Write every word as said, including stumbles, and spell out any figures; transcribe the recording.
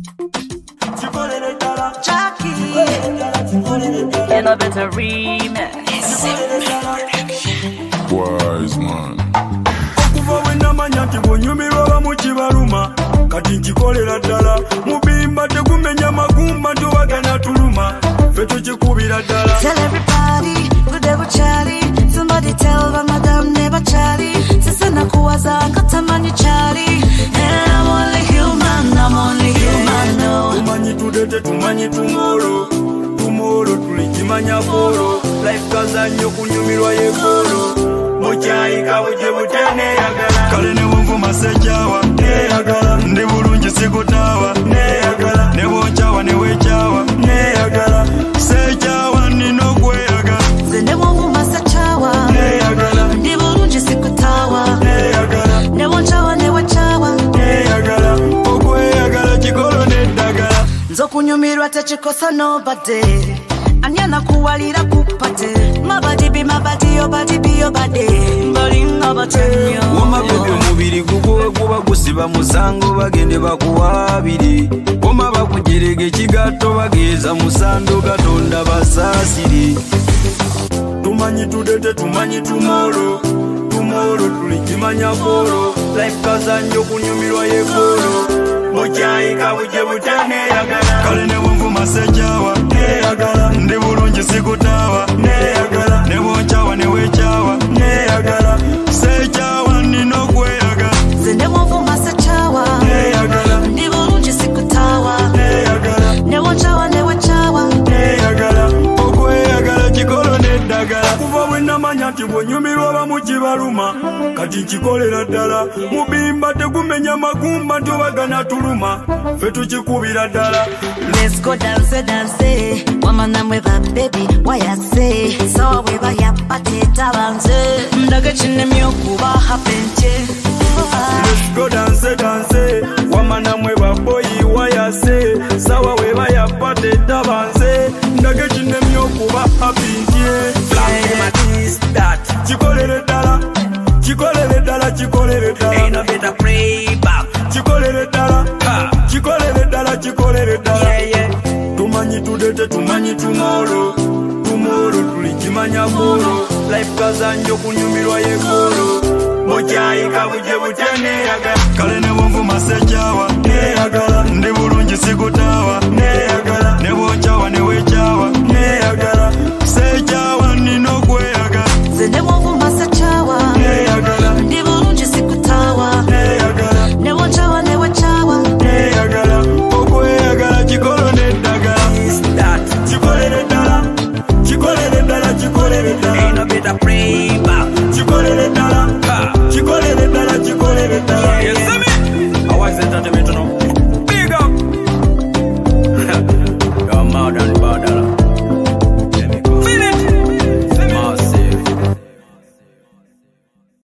Jackie, and a better remix. Wise man. Okuva wenamanya nti bw'onyumirwa bamu kibaluma kati nkikolera ddala mubimba tegumenya magumba ntiwagana tuluma ffe tukikubira ddala. Tell everybody bude bukyali, somebody tell Ramadan never chali. Sisa nakuwaza nkatamani chali, and I'm only human, I'm only human, no. Tumanyi tudete tumanyi tumolo, tumolo tulikimanya polo, life kaza nnyo kunyumirwa yegolo. Mukyayika buje butene yagala kale ne bwonvuma sekyawa neyagala ndi bulungi sikutaawa neyagala ne bwonkyawa ne weekyawa neyagala sekyawa nina okweyagala nze ne bwonvuma sekyawa neyagala ndi bulungi sikutaawa neyagala ne bwonkyawa ne weekyawa neyagala okweyagala kikolo n'eddagala nze okunyumirwa tekikosa nobadde ani anakuwalira kupate mabadi bi mabadi obadi bi obade mbalinga batenyo woma bebe omubiri gugwe guba gusiba musango bagende bakuwabire woma bakujerega ekigatto bageeza musando gatonda basaasire tumanyi tudete tumanyi tumolo tumolo tulikimanya polo life kaza nnyo kunyumirwa yegolo mukyayika buje butaneyagala kale ne bwonvuma sekyawa neyagala ndi bulungi sikutaawa neyagala ne bwonkyawa ne weekyawa neyagala sekyawa nina okweyagala nze ne bwonvuma sekyawa neyagala ndi bulungi sikutaawa neyagala ne bwonkyawa ne weekyawa neyagala okweyagala kikolo n'eddagala kuva bwe namanya nti bw'onyumirwa bamu kibaluma kati nkikolera ddala mubimba tegumenya magumba nti obagana tuluma ffe tukikubira ddala. Let's go dance dance wamana mwe ba baby wayase so we ba ya pateta banze ndaga kinemi okuba hapente Let's go dance dance wamana mwe ba boy wayase sawa we ba ya pateta banze ndaga kinemi okuba hapintie kikolere ddala kikolere ddala kikolere ddala Ain't no better pray back. kikolere ddala kikolere ddala kikolere ddala Yeah, yeah. tumanyi tudete tumanyi tumolo tumolo tulikimanya polo life kaza nnyo kunyumirwa yegolo mukyayika buje butaneyagala kale ne bwonvuma sekyawa neyagala ndi bulungi sikutaawa neyagala ne bwonkyawa ne weekyawa neyagala sekyawa nina okweyagala nze ne bwonvuma sekyawa neyagala ndi bulungi sikutaawa neyagala ne bwonkyawa ne weekyawa neyagala okweyagala kikolo n'eddagala kikolere ddala kikolere ddala kikolere ddala Ain't no better pray back. kikolere ddala kikolere ddala kikolere ddala. You see me? I was entertainment, you know. Big up. You're more than bad.